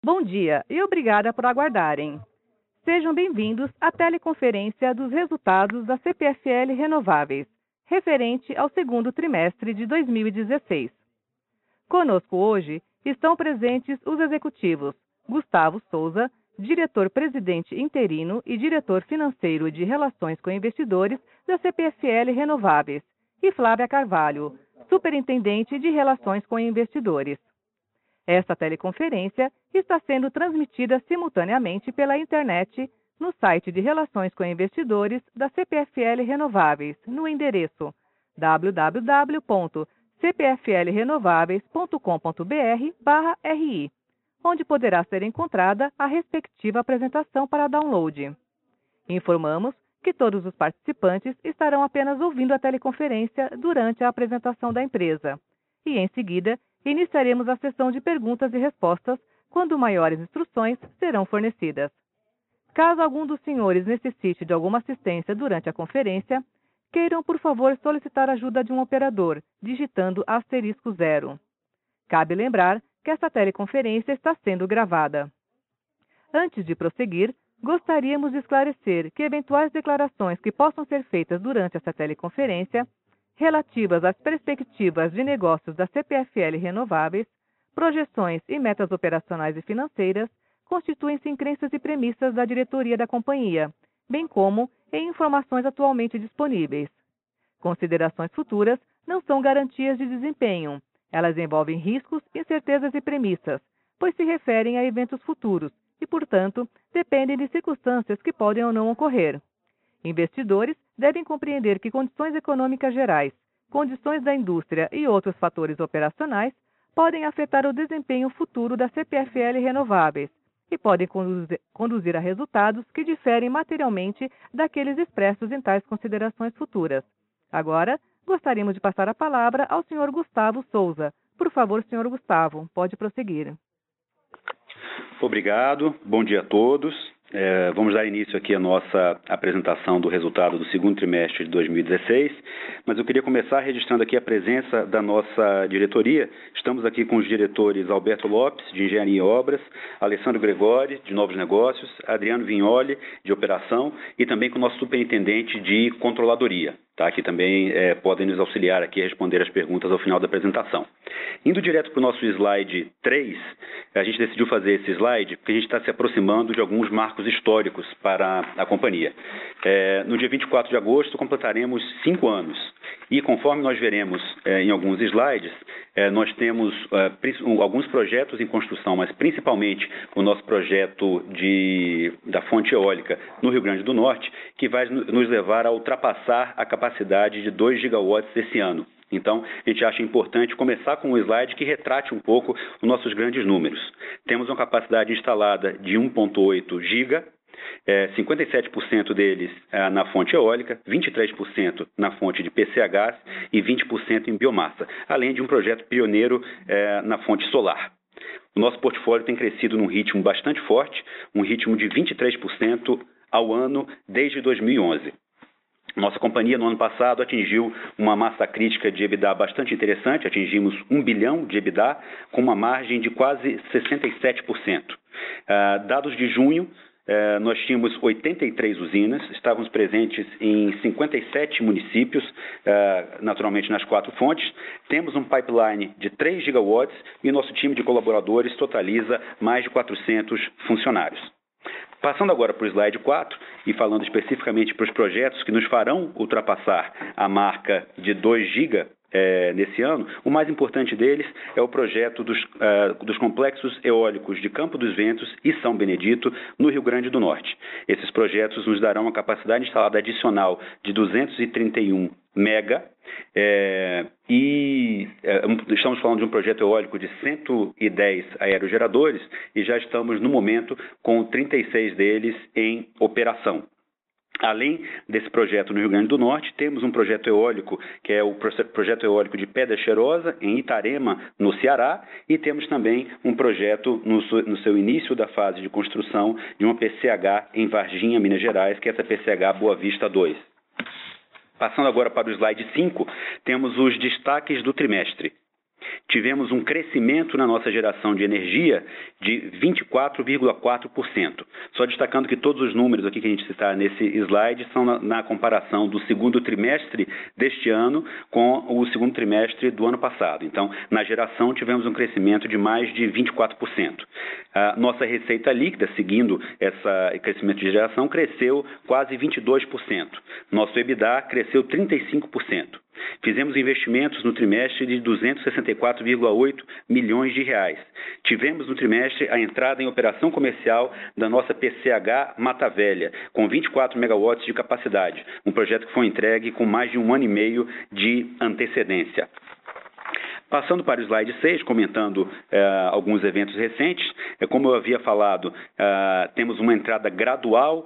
Bom dia e obrigada por aguardarem. Sejam bem-vindos à teleconferência dos resultados da CPFL Renováveis, referente ao segundo trimestre de 2016. Conosco hoje estão presentes os executivos Gustavo Souza, diretor-presidente interino e diretor financeiro de Relações com Investidores da CPFL Renováveis, e Flávia Carvalho, superintendente de Relações com Investidores. Esta teleconferência está sendo transmitida simultaneamente pela internet no site de Relações com Investidores da CPFL Renováveis, no endereço www.cpflrenováveis.com.br/ri, onde poderá ser encontrada a respectiva apresentação para download. Informamos que todos os participantes estarão apenas ouvindo a teleconferência durante a apresentação da empresa, e em seguida iniciaremos a sessão de perguntas e respostas, quando maiores instruções serão fornecidas. Caso algum dos senhores necessite de alguma assistência durante a conferência, queiram, por favor, solicitar a ajuda de um operador, digitando *0. Cabe lembrar que esta teleconferência está sendo gravada. Antes de prosseguir, gostaríamos de esclarecer que eventuais declarações que possam ser feitas durante essa teleconferência relativas às perspectivas de negócios da CPFL Renováveis, projeções e metas operacionais e financeiras, constituem-se em crenças e premissas da diretoria da companhia, bem como em informações atualmente disponíveis. Considerações futuras não são garantias de desempenho. Elas envolvem riscos, incertezas e premissas, pois se referem a eventos futuros e, portanto, dependem de circunstâncias que podem ou não ocorrer. Investidores devem compreender que condições econômicas gerais, condições da indústria e outros fatores operacionais podem afetar o desempenho futuro da CPFL Renováveis e podem conduzir a resultados que diferem materialmente daqueles expressos em tais considerações futuras. Agora, gostaríamos de passar a palavra ao Sr. Gustavo Souza. Por favor, Sr. Gustavo, pode prosseguir. Obrigado, bom dia a todos. Vamos dar início aqui à nossa apresentação do resultado do segundo trimestre de 2016, mas eu queria começar registrando aqui a presença da nossa diretoria. Estamos aqui com os diretores Alberto Lopes, de Engenharia e Obras, Alessandro Gregori, de Novos Negócios, Adriano Vignoli, de Operação, e também com o nosso superintendente de Controladoria, tá? Que também podem nos auxiliar aqui a responder as perguntas ao final da apresentação. Indo direto para o nosso slide 3, a gente decidiu fazer esse slide porque a gente está se aproximando de alguns marcos históricos para a companhia. No dia 24 de agosto completaremos 5 anos e, conforme nós veremos em alguns slides, nós temos alguns projetos em construção, mas principalmente o nosso projeto da fonte eólica no Rio Grande do Norte, que vai nos levar a ultrapassar a capacidade de 2 gigawatts esse ano. Então, a gente acha importante começar com um slide que retrate um pouco os nossos grandes números. Temos uma capacidade instalada de 1,8 giga, 57% deles na fonte eólica, 23% na fonte de PCH e 20% em biomassa, além de um projeto pioneiro na fonte solar. O nosso portfólio tem crescido num ritmo bastante forte, um ritmo de 23% ao ano desde 2011. Nossa companhia, no ano passado, atingiu uma massa crítica de EBITDA bastante interessante, atingimos 1 bilhão de EBITDA, com uma margem de quase 67%. Dados de junho, nós tínhamos 83 usinas, estávamos presentes em 57 municípios, naturalmente nas 4 fontes. Temos um pipeline de 3 gigawatts e o nosso time de colaboradores totaliza mais de 400 funcionários. Passando agora para o slide 4 e falando especificamente para os projetos que nos farão ultrapassar a marca de 2 GB nesse ano, o mais importante deles é o projeto dos complexos eólicos de Campo dos Ventos e São Benedito, no Rio Grande do Norte. Esses projetos nos darão uma capacidade instalada adicional de 231 mega, estamos falando de um projeto eólico de 110 aerogeradores e já estamos, no momento, com 36 deles em operação. Além desse projeto no Rio Grande do Norte, temos um projeto eólico, que é o projeto eólico de Pedra Cheirosa, em Itarema, no Ceará, e temos também um projeto no seu início da fase de construção de uma PCH em Varginha, Minas Gerais, que é essa PCH Boa Vista 2. Passando agora para o slide 5, temos os destaques do trimestre. tivemos um crescimento na nossa geração de energia de 24,4%. Só destacando que todos os números aqui que a gente citar nesse slide são na comparação do segundo trimestre deste ano com o segundo trimestre do ano passado. Então, na geração, tivemos um crescimento de mais de 24%. A nossa receita líquida, seguindo esse crescimento de geração, cresceu quase 22%. Nosso EBITDA cresceu 35%. Fizemos investimentos no trimestre de 264,8 milhões de reais. Tivemos no trimestre a entrada em operação comercial da nossa PCH Mata Velha, com 24 megawatts de capacidade, um projeto que foi entregue com mais de 1 ano e meio de antecedência. Passando para o slide 6, comentando alguns eventos recentes, como eu havia falado, temos uma entrada gradual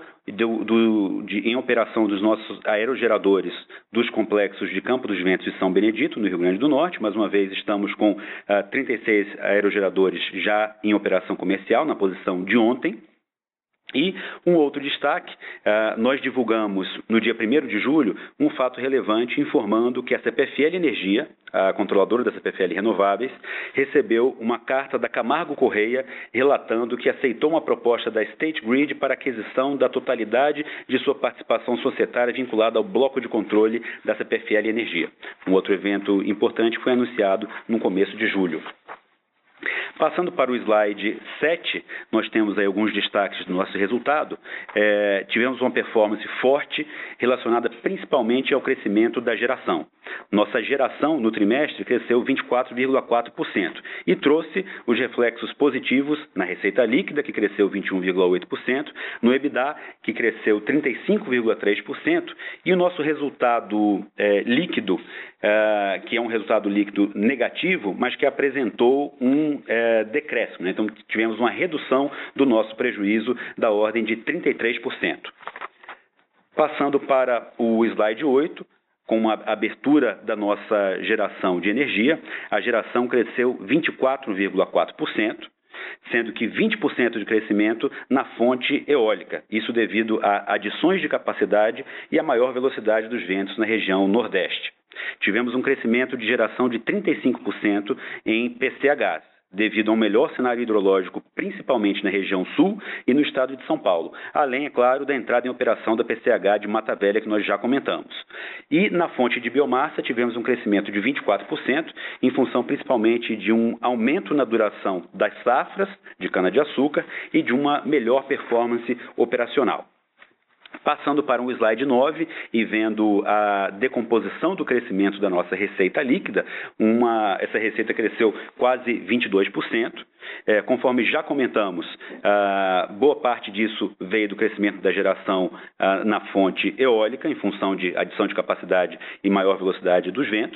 em operação dos nossos aerogeradores dos complexos de Campo dos Ventos e São Benedito, no Rio Grande do Norte. Mais uma vez, estamos com 36 aerogeradores já em operação comercial, na posição de ontem. E um outro destaque, nós divulgamos no dia 1º de julho um fato relevante informando que a CPFL Energia, a controladora da CPFL Renováveis, recebeu uma carta da Camargo Correia relatando que aceitou uma proposta da State Grid para aquisição da totalidade de sua participação societária vinculada ao bloco de controle da CPFL Energia. Um outro evento importante foi anunciado no começo de julho. Passando para o slide 7, nós temos aí alguns destaques do nosso resultado. Tivemos uma performance forte relacionada principalmente ao crescimento da geração. Nossa geração no trimestre cresceu 24,4% e trouxe os reflexos positivos na receita líquida, que cresceu 21,8%, no EBITDA, que cresceu 35,3%, e o nosso resultado líquido, que é um resultado líquido negativo, mas que apresentou um decréscimo, né? Então, tivemos uma redução do nosso prejuízo da ordem de 33%. Passando para o slide 8, com a abertura da nossa geração de energia, a geração cresceu 24,4%, sendo que 20% de crescimento na fonte eólica, isso devido a adições de capacidade e a maior velocidade dos ventos na região Nordeste. Tivemos um crescimento de geração de 35% em PCHs, devido a um melhor cenário hidrológico, principalmente na região sul e no estado de São Paulo, além, é claro, da entrada em operação da PCH de Mata Velha, que nós já comentamos. E na fonte de biomassa tivemos um crescimento de 24%, em função principalmente de um aumento na duração das safras de cana-de-açúcar e de uma melhor performance operacional. Passando para um slide 9 e vendo a decomposição do crescimento da nossa receita líquida, essa receita cresceu quase 22%. Conforme já comentamos, boa parte disso veio do crescimento da geração na fonte eólica, em função de adição de capacidade e maior velocidade dos ventos.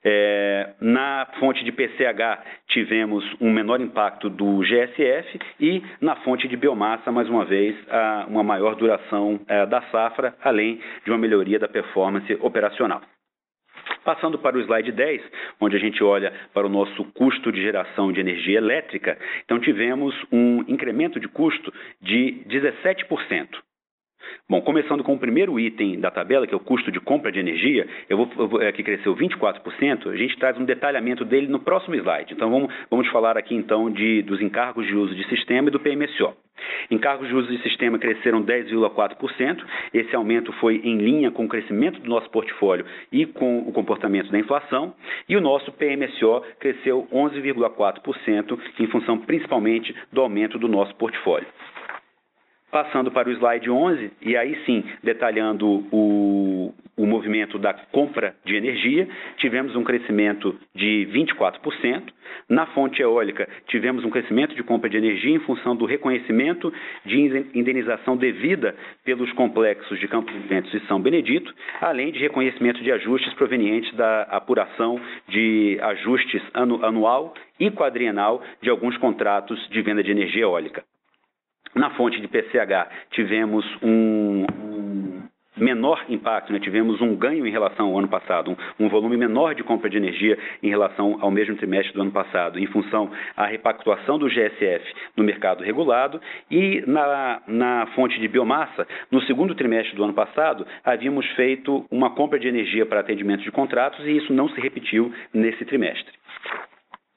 Na fonte de PCH, tivemos um menor impacto do GSF e na fonte de biomassa, mais uma vez, uma maior duração da safra, além de uma melhoria da performance operacional. Passando para o slide 10, onde a gente olha para o nosso custo de geração de energia elétrica, então tivemos um incremento de custo de 17%. Bom, começando com o primeiro item da tabela, que é o custo de compra de energia, que cresceu 24%, a gente traz um detalhamento dele no próximo slide. Então, vamos falar aqui, então, dos encargos de uso de sistema e do PMSO. Encargos de uso de sistema cresceram 10,4%. Esse aumento foi em linha com o crescimento do nosso portfólio e com o comportamento da inflação. E o nosso PMSO cresceu 11,4%, em função principalmente do aumento do nosso portfólio. Passando para o slide 11, e aí sim, detalhando o movimento da compra de energia, tivemos um crescimento de 24%. Na fonte eólica, tivemos um crescimento de compra de energia em função do reconhecimento de indenização devida pelos complexos de Campo dos Ventos e São Benedito, além de reconhecimento de ajustes provenientes da apuração de ajustes anual e quadrienal de alguns contratos de venda de energia eólica. Na fonte de PCH, tivemos um menor impacto, né? Tivemos um ganho em relação ao ano passado, um volume menor de compra de energia em relação ao mesmo trimestre do ano passado, em função da repactuação do GSF no mercado regulado. E na fonte de biomassa, no segundo trimestre do ano passado, havíamos feito uma compra de energia para atendimento de contratos e isso não se repetiu nesse trimestre.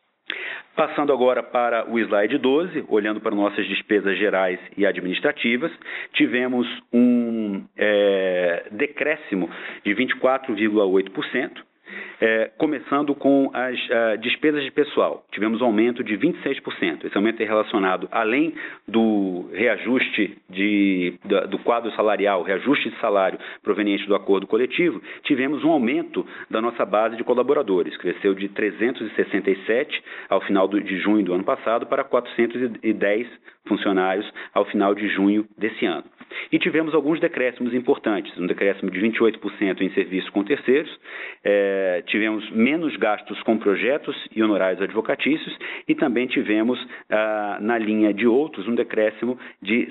Passando agora para o slide 12, olhando para nossas despesas gerais e administrativas, tivemos um decréscimo de 24,8%. Começando com as despesas de pessoal, tivemos um aumento de 26%. Esse aumento é relacionado, além do reajuste do quadro salarial, reajuste de salário proveniente do acordo coletivo, tivemos um aumento da nossa base de colaboradores, cresceu de 367 ao final de junho do ano passado para 410 funcionários ao final de junho desse ano. E tivemos alguns decréscimos importantes, um decréscimo de 28% em serviços com terceiros, tivemos menos gastos com projetos e honorários advocatícios e também tivemos, na linha de outros, um decréscimo de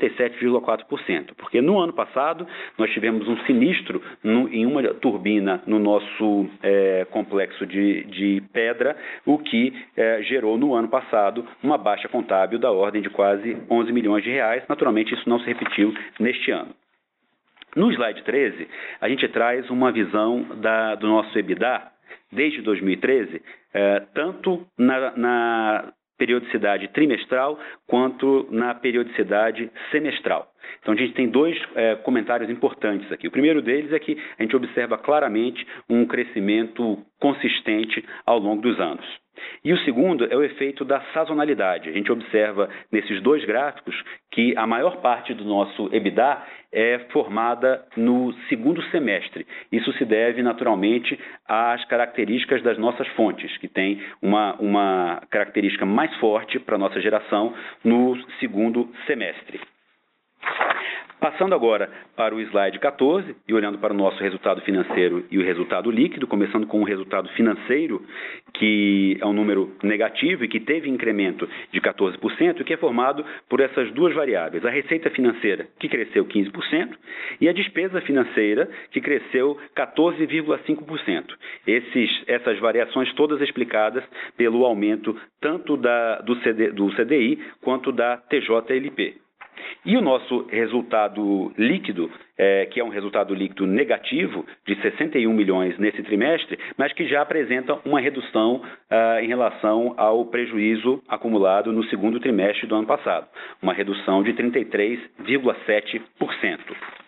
77,4%, porque no ano passado nós tivemos um sinistro em uma turbina no nosso complexo de pedra, o que gerou no ano passado uma baixa contábil da ordem de quase 11 milhões de reais. Naturalmente, isso não se repetiu neste ano. No slide 13, a gente traz uma visão do nosso EBITDA desde 2013, tanto na periodicidade trimestral quanto na periodicidade semestral. Então, a gente tem dois comentários importantes aqui. O primeiro deles é que a gente observa claramente um crescimento consistente ao longo dos anos. E o segundo é o efeito da sazonalidade. A gente observa nesses dois gráficos que a maior parte do nosso EBITDA é formada no segundo semestre. Isso se deve, naturalmente, às características das nossas fontes, que tem uma característica mais forte para a nossa geração no segundo semestre. Passando agora para o slide 14 e olhando para o nosso resultado financeiro e o resultado líquido, começando com o resultado financeiro, que é um número negativo e que teve incremento de 14%, que é formado por essas duas variáveis, a receita financeira, que cresceu 15%, e a despesa financeira, que cresceu 14,5%. Essas variações todas explicadas pelo aumento tanto do CDI quanto da TJLP. E o nosso resultado líquido, que é um resultado líquido negativo de 61 milhões nesse trimestre, mas que já apresenta uma redução em relação ao prejuízo acumulado no segundo trimestre do ano passado, uma redução de 33,7%.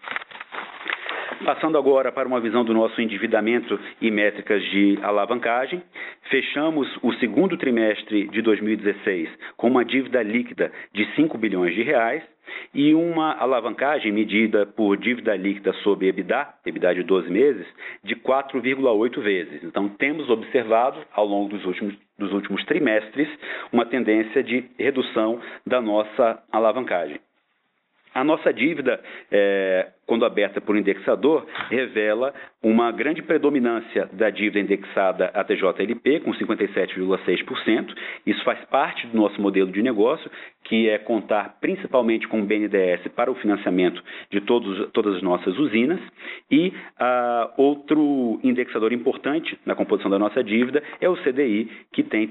Passando agora para uma visão do nosso endividamento e métricas de alavancagem, fechamos o segundo trimestre de 2016 com uma dívida líquida de 5 bilhões de reais e uma alavancagem medida por dívida líquida sobre EBITDA de 12 meses, de 4,8 vezes. Então, temos observado, ao longo dos últimos trimestres, uma tendência de redução da nossa alavancagem. A nossa dívida, quando aberta por indexador, revela uma grande predominância da dívida indexada à TJLP, com 57,6%. Isso faz parte do nosso modelo de negócio, que é contar principalmente com o BNDES para o financiamento de todas as nossas usinas. E outro indexador importante na composição da nossa dívida é o CDI, que tem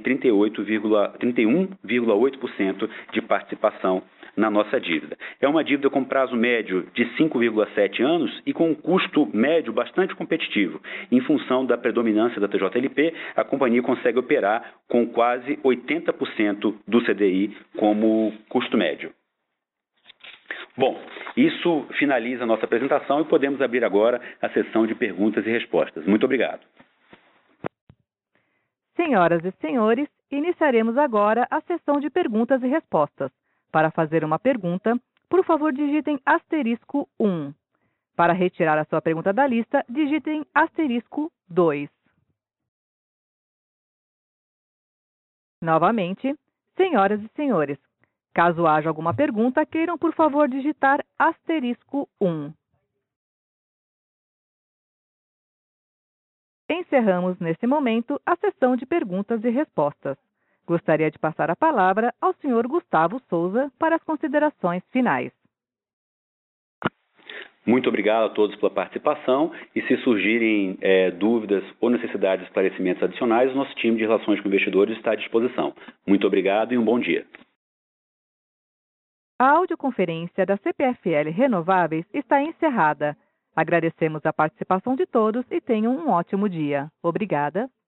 31,8% de participação na nossa dívida. É uma dívida com prazo médio de 5,7 anos e com um custo médio bastante competitivo. Em função da predominância da TJLP, a companhia consegue operar com quase 80% do CDI como custo médio. Bom, isso finaliza a nossa apresentação e podemos abrir agora a sessão de perguntas e respostas. Muito obrigado. Senhoras e senhores, iniciaremos agora a sessão de perguntas e respostas. Para fazer uma pergunta, por favor, digitem *1. Para retirar a sua pergunta da lista, digitem *2. Novamente, senhoras e senhores, caso haja alguma pergunta, queiram, por favor, digitar *1. Encerramos, nesse momento, a sessão de perguntas e respostas. Gostaria de passar a palavra ao senhor Gustavo Souza para as considerações finais. Muito obrigado a todos pela participação e se surgirem dúvidas ou necessidades de esclarecimentos adicionais, o nosso time de relações com investidores está à disposição. Muito obrigado e um bom dia. A audioconferência da CPFL Renováveis está encerrada. Agradecemos a participação de todos e tenham um ótimo dia. Obrigada.